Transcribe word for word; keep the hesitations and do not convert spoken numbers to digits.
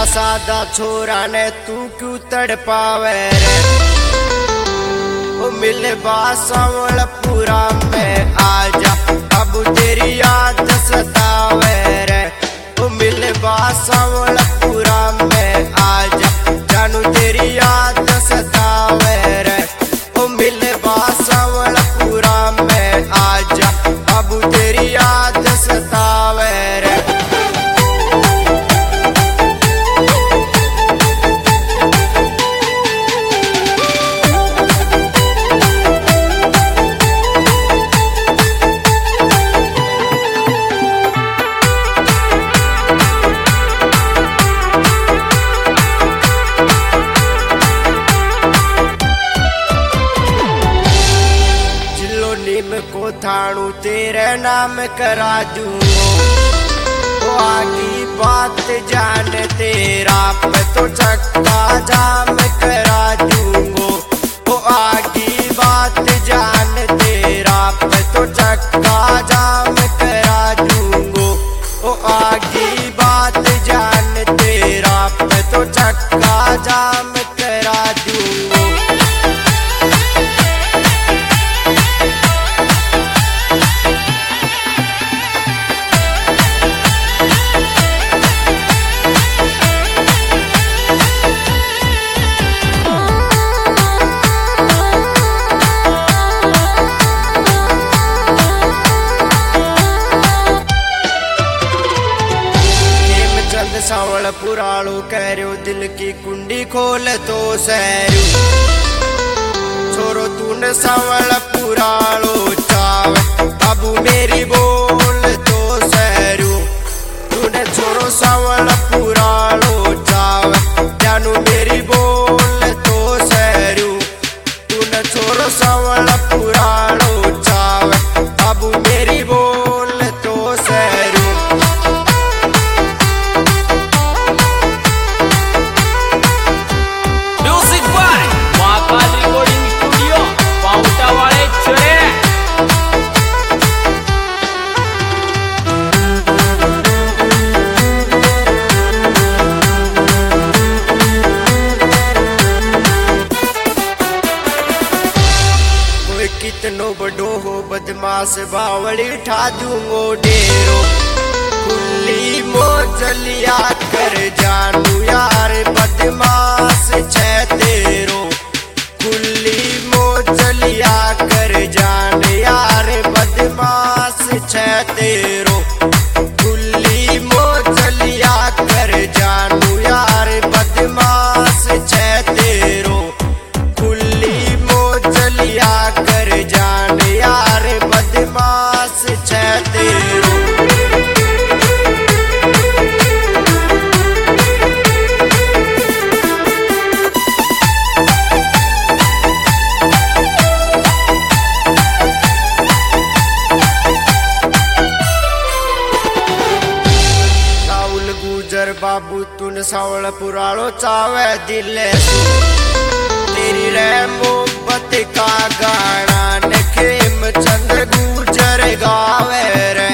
सादा छोरा ने तू क्यों तड़पावे रे। ओ मिले बासावल पूरा में आजा अब तेरी याद सतावे रे। ओ मिले बासावल पूरा में आजा जानू तेरी याद सतावे रे। ओ मिले बासावल पूरा में आजा अब तेरी याद सतावे रे। को थानू तेरे नाम करा दूंगो। वो आगी बात जान तेरा पे तो चक्का जाम करा दूंगो। वो आगी बात जान तेरा पे तो चक्का जाम करा दूंगो। वो आगी बात जान तेरा पे तो चक्का जाम करा दूंगो। सावल पुरालो करो दिल की कुंडी खोल तो सैरू। छोरो तूने सावल पुरालो चाव अब मेरी बोल तो सैरू। तूने छोरो सावल पुरालो चाव जानू मेरी बोल तो सैरू। तूने छोरो सावल पुरालो चाव अब मेरी बोल तो सैरू। कितनो बड़ो हो बदमाश बावली ठा दूंगो डेरो। खुली मोचलिया कर जानू यार बदमाश छे तेरो। खुली मोचलिया कर जान यार बदमाश छे तेरो। खुली मोचलिया कर जानू यार बदमाश छे तेरो। खुली मोचलिया कर जान यार बदमाश छे तेरो। राहुल गुजर बाबू तुन सावल पुरालो चावे दिले तेरी रे मोहब्बत का गाना ने खेम चंद गुजर गावे रे।